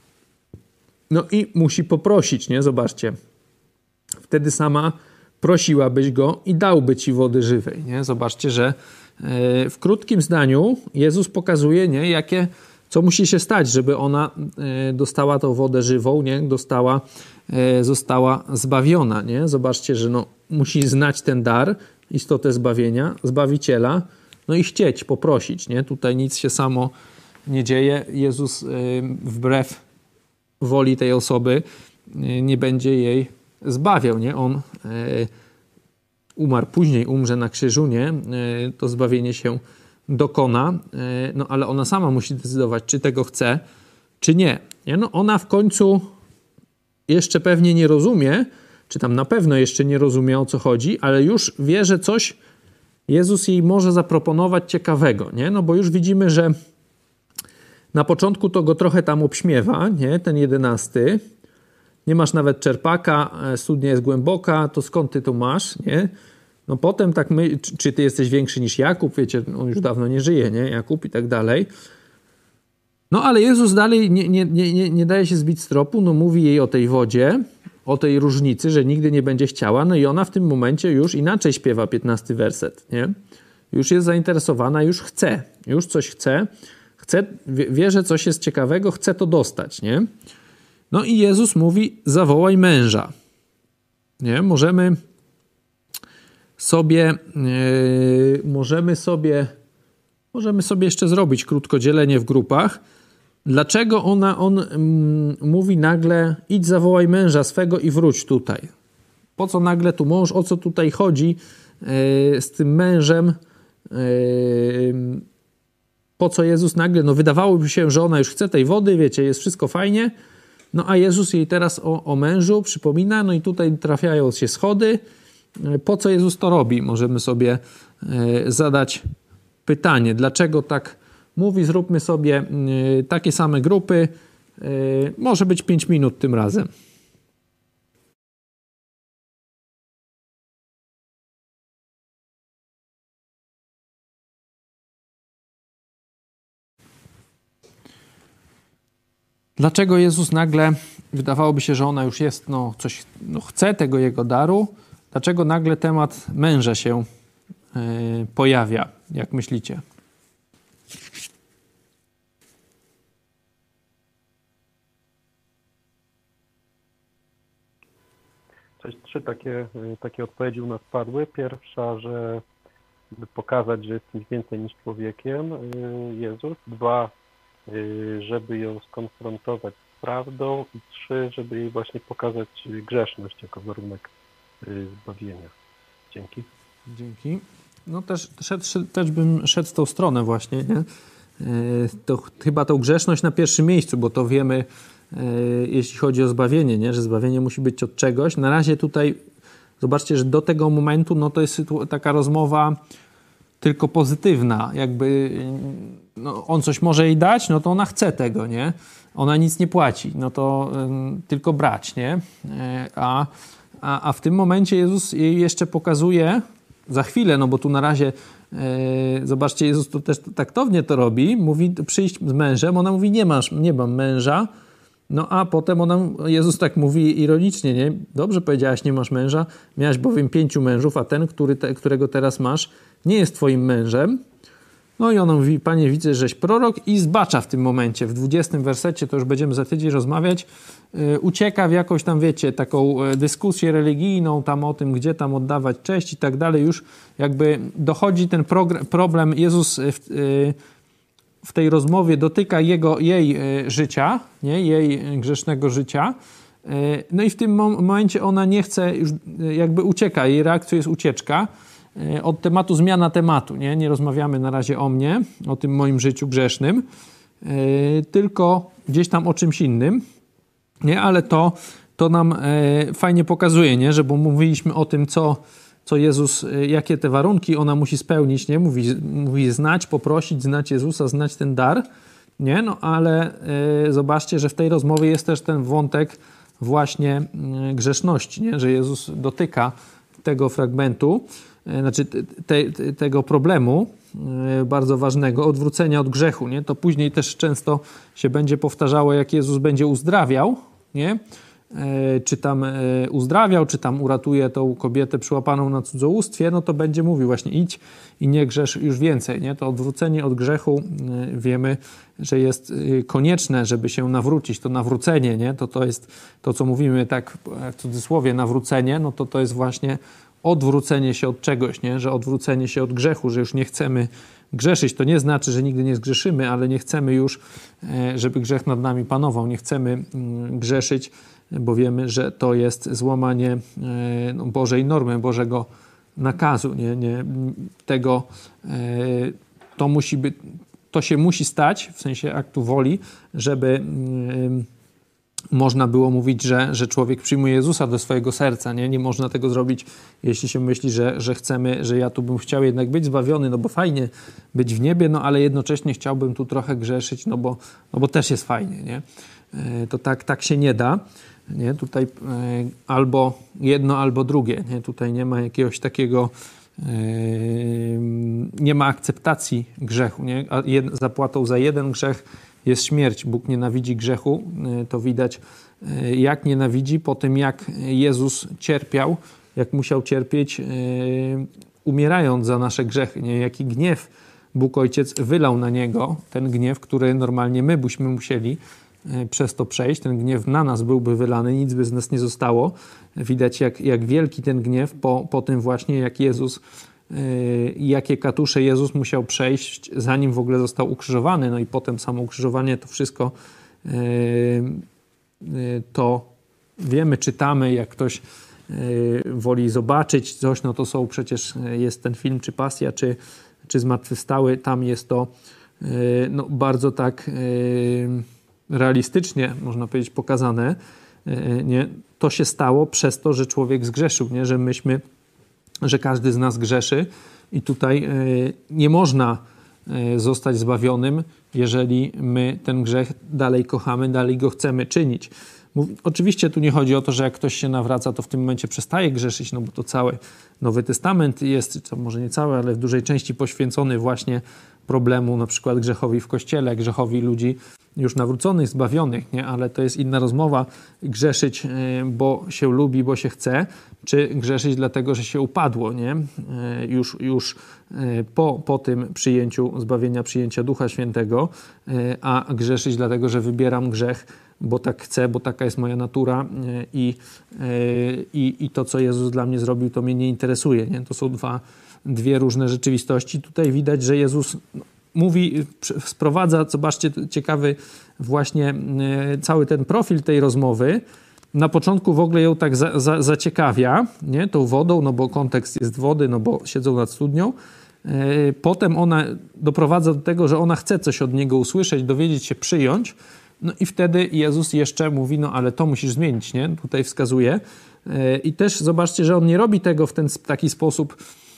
No i musi poprosić, nie? Zobaczcie. Wtedy sama prosiłabyś Go i dałby ci wody żywej, nie? Zobaczcie, że w krótkim zdaniu Jezus pokazuje, nie? Jakie, co musi się stać, żeby ona dostała tą wodę żywą, nie? Dostała, została zbawiona, nie? Zobaczcie, że no, musi znać ten dar, istotę zbawienia, Zbawiciela, no i chcieć, poprosić, nie? Tutaj nic się samo nie dzieje. Jezus wbrew woli tej osoby nie będzie jej zbawiał, nie? On umarł później, umrze na krzyżu, nie? To zbawienie się dokona, no ale ona sama musi decydować, czy tego chce, czy nie. nie? No ona w końcu jeszcze pewnie nie rozumie, czy tam na pewno jeszcze nie rozumie, o co chodzi, ale już wie, że coś Jezus jej może zaproponować ciekawego, nie? No bo już widzimy, że na początku to go trochę tam obśmiewa, nie? Ten jedenasty. Nie masz nawet czerpaka, studnia jest głęboka, to skąd ty to masz, nie? No potem tak my, czy, czy ty jesteś większy niż Jakub, wiecie, on już dawno nie żyje, nie? Jakub i tak dalej. No ale Jezus dalej nie, nie, nie, nie daje się zbić z tropu, no mówi jej o tej wodzie, o tej różnicy, że nigdy nie będzie chciała, no i ona w tym momencie już inaczej śpiewa piętnasty werset, nie? Już jest zainteresowana, już chce, już coś chce, chce, wie, wie, że coś jest ciekawego, chce to dostać, nie? No i Jezus mówi, zawołaj męża, nie? Możemy sobie, yy, możemy sobie, możemy sobie jeszcze zrobić krótkodzielenie w grupach. Dlaczego ona, on mm, mówi nagle, idź zawołaj męża swego i wróć tutaj. Po co nagle tu mąż, o co tutaj chodzi yy, z tym mężem? Yy, po co Jezus nagle, no wydawałoby się, że ona już chce tej wody, wiecie, jest wszystko fajnie, no a Jezus jej teraz o, o mężu przypomina, no i tutaj trafiają się schody. Po co Jezus to robi? Możemy sobie yy, zadać pytanie, dlaczego tak mówi, zróbmy sobie y, takie same grupy. Y, może być pięć minut tym razem. Dlaczego Jezus nagle, wydawałoby się, że ona już jest, no coś, no chce tego Jego daru, dlaczego nagle temat męża się y, pojawia, jak myślicie? Cześć, trzy takie, takie odpowiedzi u nas padły. Pierwsza, że by pokazać, że jest kimś więcej niż człowiekiem, Jezus. Dwa, żeby ją skonfrontować z prawdą. I trzy, żeby jej właśnie pokazać grzeszność jako warunek zbawienia. Dzięki. Dzięki. No też, też, też bym szedł w tą stronę właśnie, nie? To chyba tą grzeszność na pierwszym miejscu, bo to wiemy, jeśli chodzi o zbawienie, nie? Że zbawienie musi być od czegoś. Na razie tutaj zobaczcie, że do tego momentu no to jest taka rozmowa tylko pozytywna. Jakby no, on coś może jej dać, no to ona chce tego, nie? Ona nic nie płaci, no to y, tylko brać, nie? A, a, a w tym momencie Jezus jej jeszcze pokazuje, za chwilę, no bo tu na razie e, zobaczcie, Jezus tu też taktownie to robi, mówi przyjść z mężem, ona mówi nie masz, nie mam męża, no a potem ona, Jezus tak mówi ironicznie, nie? Dobrze powiedziałaś, nie masz męża, miałaś bowiem pięciu mężów, a ten, który te, którego teraz masz, nie jest twoim mężem. No i ona mówi, Panie, widzę, żeś prorok i zbacza w tym momencie. W dwudziestym wersecie, to już będziemy za tydzień rozmawiać, yy, ucieka w jakąś tam, wiecie, taką dyskusję religijną tam o tym, gdzie tam oddawać cześć i tak dalej. Już jakby dochodzi ten progr- problem, Jezus w, yy, w tej rozmowie dotyka jego, jej yy, życia, nie? Jej grzesznego życia. Yy, no i w tym mom- momencie ona nie chce, już yy, jakby ucieka, jej reakcją jest ucieczka. Od tematu zmiana tematu, nie? Nie rozmawiamy na razie o mnie, o tym moim życiu grzesznym, yy, tylko gdzieś tam o czymś innym, nie? Ale to, to nam yy, fajnie pokazuje, nie? Że bo mówiliśmy o tym, co, co Jezus, yy, jakie te warunki ona musi spełnić, nie? Mówi, mówi znać, poprosić, znać Jezusa, znać ten dar, nie? No ale yy, zobaczcie, że w tej rozmowie jest też ten wątek właśnie yy, grzeszności, nie? Że Jezus dotyka tego fragmentu, znaczy te, te, tego problemu yy, bardzo ważnego, odwrócenia od grzechu, nie? To później też często się będzie powtarzało, jak Jezus będzie uzdrawiał, nie? Yy, czy tam yy, uzdrawiał, czy tam uratuje tą kobietę przyłapaną na cudzołóstwie, no to będzie mówił właśnie idź i nie grzesz już więcej, nie? To odwrócenie od grzechu yy, wiemy, że jest yy, konieczne, żeby się nawrócić. To nawrócenie, nie? To, to jest to, co mówimy tak w cudzysłowie nawrócenie, no to to jest właśnie odwrócenie się od czegoś, nie? Że odwrócenie się od grzechu, że już nie chcemy grzeszyć. To nie znaczy, że nigdy nie zgrzeszymy, ale nie chcemy już, żeby grzech nad nami panował. Nie chcemy grzeszyć, bo wiemy, że to jest złamanie Bożej normy, Bożego nakazu. Nie? Nie, tego, to, musi być, to się musi stać, w sensie aktu woli, żeby można było mówić, że, że człowiek przyjmuje Jezusa do swojego serca. Nie, nie można tego zrobić, jeśli się myśli, że, że chcemy, że ja tu bym chciał jednak być zbawiony, no bo fajnie być w niebie, no ale jednocześnie chciałbym tu trochę grzeszyć, no bo, no bo też jest fajnie. Nie? To tak, tak się nie da. Nie? Tutaj albo jedno, albo drugie. Nie? Tutaj nie ma jakiegoś takiego, nie ma akceptacji grzechu. Nie? A zapłatą za jeden grzech jest śmierć. Bóg nienawidzi grzechu. To widać, jak nienawidzi po tym, jak Jezus cierpiał, jak musiał cierpieć, umierając za nasze grzechy. Nie? Jaki gniew Bóg Ojciec wylał na Niego. Ten gniew, który normalnie my byśmy musieli przez to przejść. Ten gniew na nas byłby wylany, nic by z nas nie zostało. Widać, jak, jak wielki ten gniew po, po tym właśnie, jak Jezus, yy, jakie katusze Jezus musiał przejść, zanim w ogóle został ukrzyżowany. No i potem samo ukrzyżowanie, to wszystko yy, yy, to wiemy, czytamy, jak ktoś yy, woli zobaczyć coś, no to są przecież, jest ten film, czy Pasja, czy, czy Zmartwychwstały, tam jest to yy, no, bardzo tak yy, realistycznie, można powiedzieć, pokazane, nie? To się stało przez to, że człowiek zgrzeszył, nie? Że myśmy, że każdy z nas grzeszy i tutaj nie można zostać zbawionym, jeżeli my ten grzech dalej kochamy, dalej go chcemy czynić. Oczywiście tu nie chodzi o to, że jak ktoś się nawraca, to w tym momencie przestaje grzeszyć, no bo to cały Nowy Testament jest, to może nie cały, ale w dużej części poświęcony właśnie problemu, na przykład grzechowi w Kościele, grzechowi ludzi już nawróconych, zbawionych, nie? Ale to jest inna rozmowa. Grzeszyć, bo się lubi, bo się chce, czy grzeszyć dlatego, że się upadło, nie? Już, już po, po tym przyjęciu zbawienia, przyjęcia Ducha Świętego, a grzeszyć dlatego, że wybieram grzech, bo tak chcę, bo taka jest moja natura i, i, i to, co Jezus dla mnie zrobił, to mnie nie interesuje, nie? To są dwa, dwie różne rzeczywistości. Tutaj widać, że Jezus mówi, sprowadza, zobaczcie, ciekawy właśnie cały ten profil tej rozmowy, na początku w ogóle ją tak za, za, zaciekawia, nie? Tą wodą, no bo kontekst jest wody, no bo siedzą nad studnią. Potem ona doprowadza do tego, że ona chce coś od niego usłyszeć, dowiedzieć się, przyjąć. No i wtedy Jezus jeszcze mówi, no ale to musisz zmienić, nie? Tutaj wskazuje. I też zobaczcie, że on nie robi tego w ten taki sposób,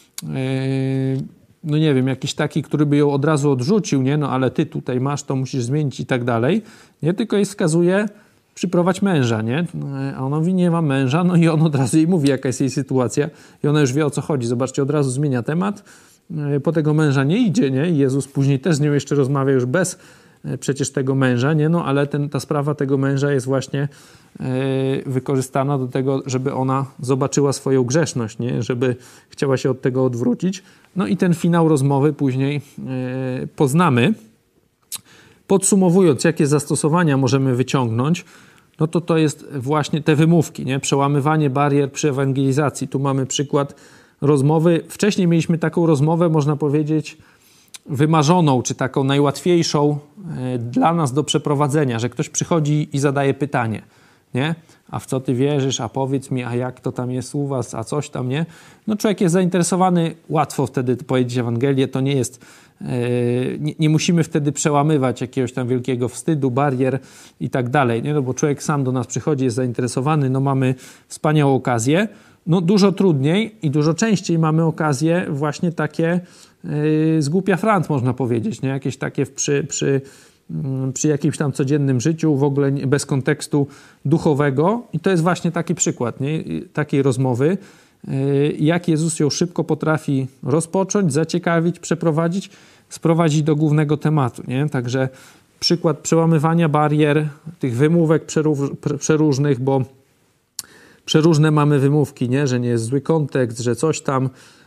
no nie wiem, jakiś taki, który by ją od razu odrzucił, nie? No ale ty tutaj masz, to musisz zmienić i tak dalej. Nie? Tylko jej wskazuje, przyprowadź męża, nie? A ona mówi, nie ma męża, no i on od razu jej mówi, jaka jest jej sytuacja i ona już wie, o co chodzi. Zobaczcie, od razu zmienia temat. Po tego męża nie idzie, nie? I Jezus później też z nią jeszcze rozmawia już bez przecież tego męża, nie? No ale ten, ta sprawa tego męża jest właśnie yy, wykorzystana do tego, żeby ona zobaczyła swoją grzeszność, nie? Żeby chciała się od tego odwrócić. No i ten finał rozmowy później yy, poznamy. Podsumowując, jakie zastosowania możemy wyciągnąć, no to to jest właśnie te wymówki, nie? Przełamywanie barier przy ewangelizacji. Tu mamy przykład rozmowy. Wcześniej mieliśmy taką rozmowę, można powiedzieć, wymarzoną, czy taką najłatwiejszą dla nas do przeprowadzenia, że ktoś przychodzi i zadaje pytanie, nie? A w co ty wierzysz, a powiedz mi, a jak to tam jest u was, a coś tam, nie? No człowiek jest zainteresowany, łatwo wtedy powiedzieć Ewangelię, to nie jest, yy, nie, nie musimy wtedy przełamywać jakiegoś tam wielkiego wstydu, barier i tak dalej, nie? No bo człowiek sam do nas przychodzi, jest zainteresowany, no mamy wspaniałą okazję. No dużo trudniej i dużo częściej mamy okazje właśnie takie yy, z głupia frant, można powiedzieć, nie? Jakieś takie przy, przy, yy, przy jakimś tam codziennym życiu, w ogóle bez kontekstu duchowego. I to jest właśnie taki przykład, nie? Takiej rozmowy, yy, jak Jezus ją szybko potrafi rozpocząć, zaciekawić, przeprowadzić, sprowadzić do głównego tematu, nie? Także przykład przełamywania barier, tych wymówek przeróż, przeróżnych, bo przeróżne mamy wymówki, nie? Że nie jest zły kontekst, że coś tam.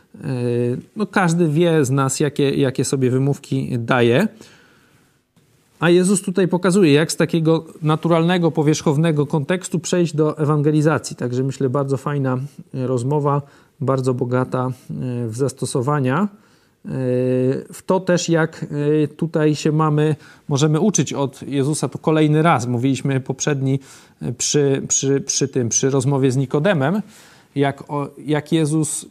No każdy wie z nas, jakie, jakie sobie wymówki daje. A Jezus tutaj pokazuje, jak z takiego naturalnego, powierzchownego kontekstu przejść do ewangelizacji. Także myślę, bardzo fajna rozmowa, bardzo bogata w zastosowania. W to też, jak tutaj się mamy, możemy uczyć od Jezusa, to kolejny raz, mówiliśmy poprzedni przy, przy, przy tym, przy rozmowie z Nikodemem, jak, jak Jezus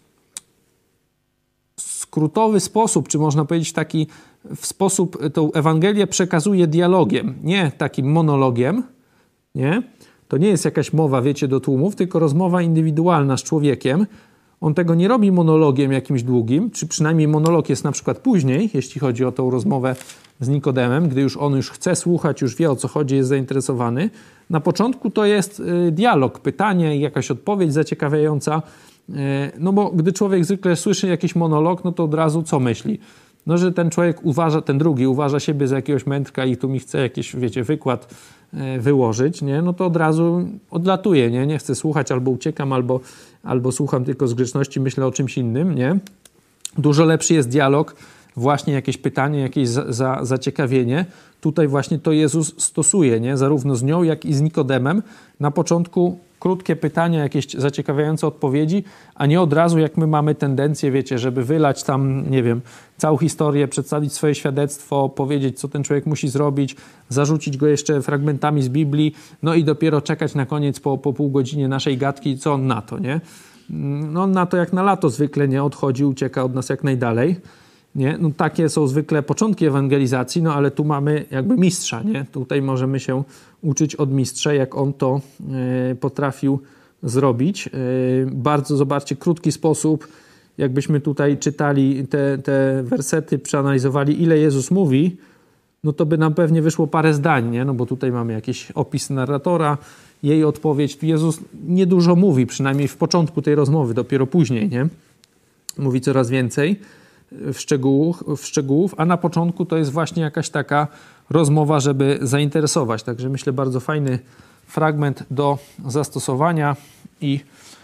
w skrótowy sposób, czy można powiedzieć taki w sposób, tą Ewangelię przekazuje dialogiem, nie takim monologiem, nie? To nie jest jakaś mowa, wiecie, do tłumów, tylko rozmowa indywidualna z człowiekiem. On tego nie robi monologiem jakimś długim, czy przynajmniej monolog jest na przykład później, jeśli chodzi o tą rozmowę z Nikodemem, gdy już on już chce słuchać, już wie, o co chodzi, jest zainteresowany. Na początku to jest dialog, pytanie, jakaś odpowiedź zaciekawiająca. No bo gdy człowiek zwykle słyszy jakiś monolog, no to od razu co myśli? No, że ten człowiek uważa, ten drugi uważa siebie za jakiegoś mędrka i tu mi chce jakiś, wiecie, wykład wyłożyć, nie? No to od razu odlatuje, nie? Nie chcę słuchać, albo uciekam, albo, albo słucham tylko z grzeczności, myślę o czymś innym, nie? Dużo lepszy jest dialog, właśnie jakieś pytanie, jakieś za, za, zaciekawienie. Tutaj właśnie to Jezus stosuje, nie? Zarówno z nią, jak i z Nikodemem. Na początku krótkie pytania, jakieś zaciekawiające odpowiedzi, a nie od razu, jak my mamy tendencję, wiecie, żeby wylać tam, nie wiem, całą historię, przedstawić swoje świadectwo, powiedzieć, co ten człowiek musi zrobić, zarzucić go jeszcze fragmentami z Biblii, no i dopiero czekać na koniec po, po pół godzinie naszej gadki, co on na to, nie? No on na to jak na lato zwykle nie odchodzi, ucieka od nas jak najdalej, nie? No takie są zwykle początki ewangelizacji, no ale tu mamy jakby mistrza, nie? Tutaj możemy się uczyć od mistrza, jak on to y, potrafił zrobić. Y, bardzo, zobaczcie, krótki sposób, jakbyśmy tutaj czytali te, te wersety, przeanalizowali, ile Jezus mówi, no to by nam pewnie wyszło parę zdań, nie? No bo tutaj mamy jakiś opis narratora, jej odpowiedź. Tu Jezus niedużo mówi, przynajmniej w początku tej rozmowy, dopiero później, nie? Mówi coraz więcej w szczegółów, w szczegółów, a na początku to jest właśnie jakaś taka rozmowa, żeby zainteresować. Także myślę, bardzo fajny fragment do zastosowania i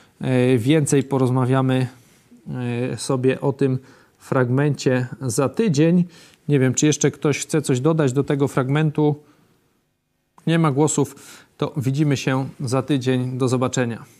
więcej porozmawiamy sobie o tym fragmencie za tydzień. Nie wiem, czy jeszcze ktoś chce coś dodać do tego fragmentu. Nie ma głosów, to widzimy się za tydzień. Do zobaczenia.